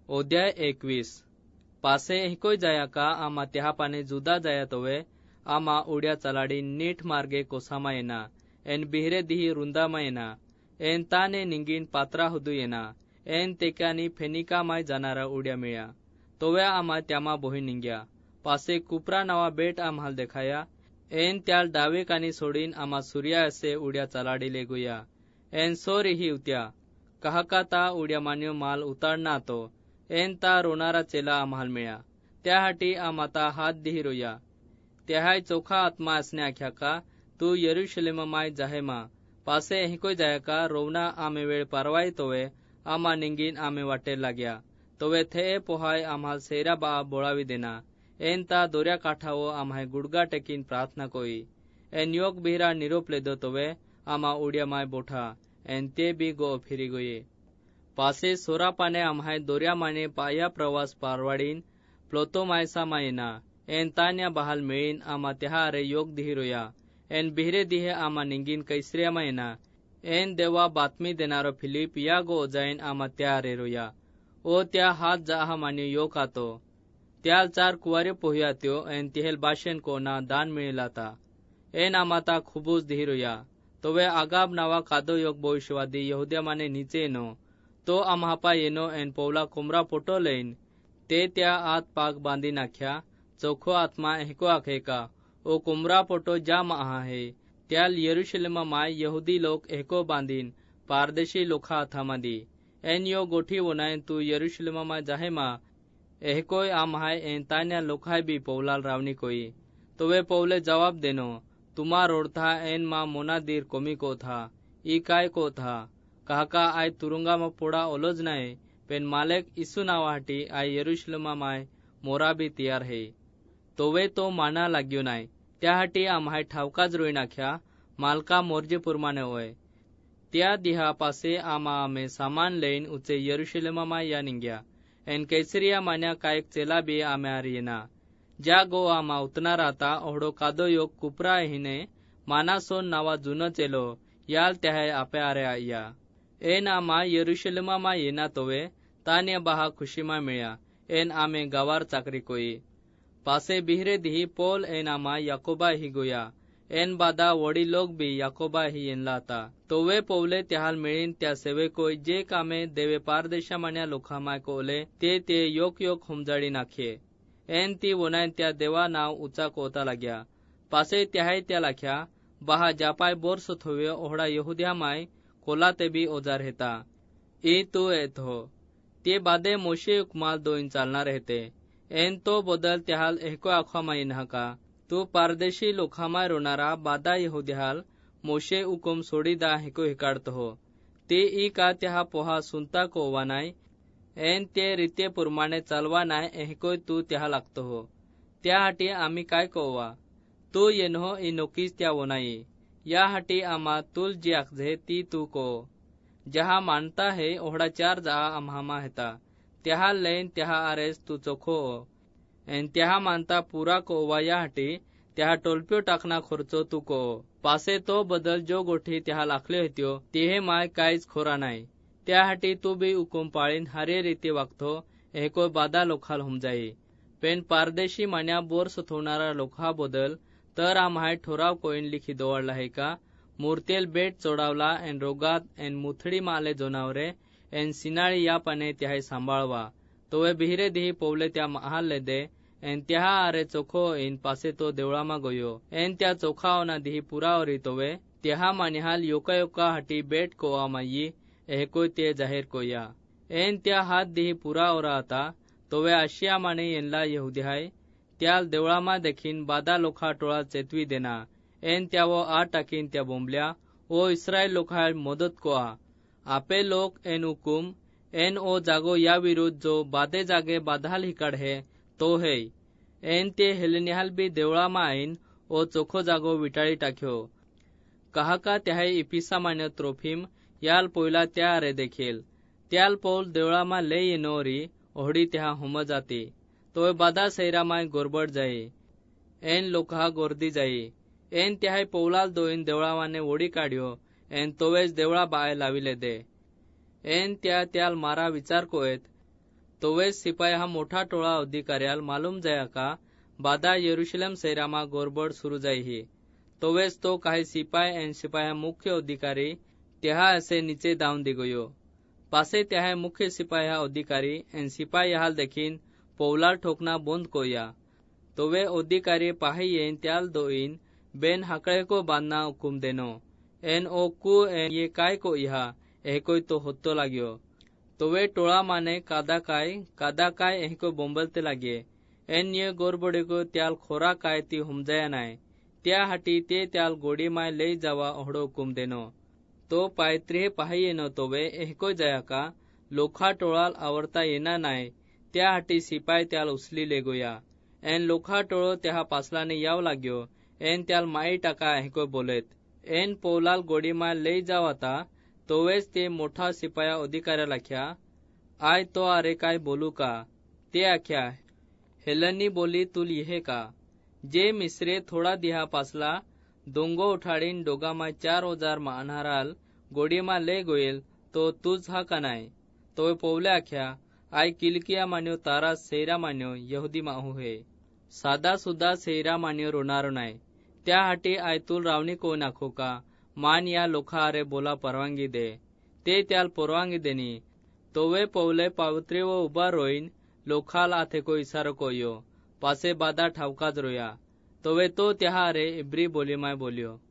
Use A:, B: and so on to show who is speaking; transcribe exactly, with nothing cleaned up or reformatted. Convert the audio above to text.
A: अध्याय एकवीस. पासे एकोय जाया का आमा त्या पाने जुदा जाया तोवे आमा उड्या चलाडी नीठ मार्गे कोसामा येना एन बिहरे दिही रुंदामा येना एन ताने निंगीन पात्रा हुदू येना एन तेक्यानी फेनिका माय जाणारा उड्या मिळ्या तोवे आमा त्यामा बोही निंग्या पासे कुपरा नावा बेट आम्हाल देखाया एन त्याल डावे कानी सोडीन आमा सूर्या असे उड्या चलाडी लेगुया एन सोरी ही उत्या कहका ता उड्या मान्यो माल उतारना तो एन ता रोणारा चेला आम्हाल मिळा त्याहाटी आमाता हात दिही रोया त्याहाय चोखा आत्मा असणे आख्या का तू यरुशलेम माय जाहेमा पासे एहिकोय जाया का रोवना आमे वेळ परवाई तोवे आमा निंगीन आमे वाटे लाग्या तोवे थे पोहाय आम्हाल सेरा बा बोळावी देना एन ता दोऱ्या काठावो आम्हाय गुडगा टेकीन प्रार्थना कोई एन योग बिहरा निरोप लेदो तोवे आमा उड्या माय बोठा एन ते बी गो फिरी गोये पासे सोरा पाने आम्हाय दोऱ्या माने पाया प्रवास पारवाडीन प्लोतो मायसा मायना एन तान्या बहाल मिळीन आमा त्या अरे योग दिही रोया एन बिहरे दिहे आमा निंगीन कैसरिया मायना एन देवा बातमी देणारो फिलिप या गो जाईन आमा त्या अरे रोया ओ त्या हात जाहा मान्य योग आतो त्याल चार कुवारे पोह्या त्यो एन तिहेल भाषण कोना दान मिळेलाता एन आमाता खुबूज दिही रोया तोवे आगाब नावा कादो योग भविष्यवादी यहुद्या माने नीचे नो तो आम्हापा येनो एन पौला कुमरा पोटो लेन ते त्या आत पाग बांधी नाख्या चौखो आत्मा एहको आखे का ओ कुमरा पोटो जा महा है त्याल यरुशलेम माय यहुदी लोक एहको बांधीन पारदेशी लोखा अथामादी एन यो गोठी वनाय तू यरुशलेम माय जाहेमा एहकोय आम्हाय एन तान्या लोखाय बी पौलाल रावनी कोई तो वे पौले जवाब देनो तुमा रोड़था एन मा मोना दीर कोमी को था ई काय को था कहका आय तुरुंगा में पोड़ा ओलोज नाय पेन मालिक इसु नावाटी आय यरुशलेमा माय मोरा भी तैयार है तोवे तो माना लाग्यो नाय त्याहाटी आम्हाय ठावकाज रोई नाख्या मालका मोर्जे पुरमाने होय त्या दिहा पासे आमा आमे सामान लेन उचे यरुशलेमा माय या निंग्या एन कैसरिया मान्या कायक चेला भी आमे आर येना ज्या गो आमा उतना राहता ओहडो कादो योग कुपरा हिने मानासोन नावा जुनो चेलो याल त्याहे आपे आरे आया एन आमा यरुशलेमा मा येना तोवे तान्या बहा खुशीमा मिळ्या एन आमे गावार चाकरी कोई पासे बिहरे दिही पोल एन आमा याकोबा ही गोया एन बादा वडी लोग भी याकोबा ही येनला आता तोवे पौले त्याहाल मिळीन त्या सेवे कोई जे कामे देवे पारदेशा मान्या लोकामाय कोले ते ते योक योक हुमजाडी नाखे एन ती वनाय त्या देवा नाव उचा कोता लाग्या पासे त्याहाय त्या लाख्या बहा जापाय बोरसो थोवे ओहडा यहुद्या माय कोला ते भी ओजार हेता ई तू एत हो ते बादे मोशे उकमाल दोइन चालना रहते एन तो बदल त्याहाल एहको आखा माय नहका तू पारदेशी लोखामाय रोनारा बादा यहुद्याल मोशे उकुम सोडी दा हेको हिकाडत हो ते ई का त्या पोहा सुनता को वानाय एन ते रीते पुरमाणे चालवा नाय एहको तू त्या लागतो हो त्याहाटी आम्ही काय कोवा तू येनो ई नोकीस त्या वनाई या हटी आमा तुल जी आखजे ती तू को जहा मानता है ओहडा चार जा आम्हामा हेता त्याहा लेन त्याहा आरेस तू चोखो एन त्याहा मानता पूरा को वा या हटी त्याहा टोलप्यो टाकना खर्चो तू को पासे तो बदल जो गोठी त्याहा लाखले होत्यो तेहे माय काहीच खोरा नाही त्याहाटी तू बी उकुम पाळीन हरे रीती वागतो एको बादा लोखाल होम जाई पेन पारदेशी मान्या बोर सथवणारा लोखा बदल तर आम्हाय ठोराव कोइन लिखी दोवाडला है का मूर्तेल बेट चोडावला एन रोगात एन मुथडी माले जोनावरे एन सिनाळी या पाने त्याहाय सांभाळवा तोवे बिहरे दिही पौले त्या महाल ले दे एन त्याहा आरे चोखो इन पासे तो देवळामा गोयो एन त्या चोखावना दिही पुरावरी तोवे त्याहा मानिहाल योका योका हटी बेट कोआ माई एहकोय ते जाहीर कोया एन त्या हात दिही पुरावरा आता तोवे आशिया माने येनला यहुदिहाय त्याल देवळामा देखीन बादा लोखा टोळा चेतवी देना एन त्यावो आ टाकीन त्या बोंबल्या ओ इस्रायल लोखा मदत कोआ आपे लोक एन हुकुम एन ओ जागो या विरुद्ध जो बादे जागे बाधाल हिकाड है तो है एन ते हेलनिहाल बी देवळामा आईन ओ चोखो जागो विटाळी टाक्यो कहका त्याहाय इपिसा मान्य त्रोफिम याल पोयला त्या रे देखील त्याल पौल देवळामा ले येनोरी ओहडी त्या हुम जाती तो बादा सैरा माय गोरबड जाई एन लोका गोर्दी जाई एन त्याहाय पौलाल दोइन देवळावाने ओडी काढ्यो एन तोवेज देवळा बाय लाविले दे एन त्या त्याल मारा विचार कोयत तोवेज सिपाही हा मोठा टोळा अधिकार्याल मालूम जाया का बादा यरूशलेम शहरामा गोरबड सुरू जाई ही। तोवेज तो काही सिपाही एन सिपाही मुख्य अधिकारी त्याहा ऐसे नीचे दाऊन दिगोयो। पासे त्याहा मुख्य सिपाही अधिकारी एन सिपाही हाल देखीन पौलाल ठोकना बोंद कोया। तोवे अधिकारी पाही येन त्याल दोइन बेन हाकड़े को बांधना हुकुम देनो। एन ओ कु एन ये काय को इहा एहकोई तो होतो लाग्यो। तोवे टोळा माने कादा काय कादा काय एहको बोंबलते लागे। एन ये गोरबडे को त्याल खोरा काय ती हुमजाया नाय। त्या हाटी ते त्याल गोडी माय ले जावा ओहडो हुकुम देनो। तो पायत्रे पाही येनो तोवे एहको जाया का लोखा टोळाल आवरता येना नाय। त्या हाटी सिपाही त्याल उचली ले गोया। एन लोखा टोळो त्या पासलाने याव लाग्यो। एन त्याल माई टाका एहको बोलेत। एन पौलाल गोडी माय ले जावाता तोवेज ते मोठा सिपाया अधिकाऱ्याला आख्या आय तो अरे काय बोलू का। ते आख्या हेलनी बोली तुल यहे का जे मिसरे थोडा दिहा पासला दोंगो उठाडीन डोगा माय चार हजार मानहाराल गोडी मा ले गोयल तो तुझ हा का नाय। तो पौले आख्या आय किलकिया मान्यो तारा सेरा मान्यो यहुदी माहू हे सादा सुदा सेरा मान्यो रोनारो नाय। त्या हाटी आय तुल रावणी को नाखो का मान या लोखा अरे बोला परवानगी दे। ते त्याल परवानगी देनी। तोवे पौले पावत्रे व उबा रोईन लोखाल आथे को इसारो को यो पासे बादा ठावकाज रोया। तोवे तो त्या अरे इब्री बोली माय बोलियो।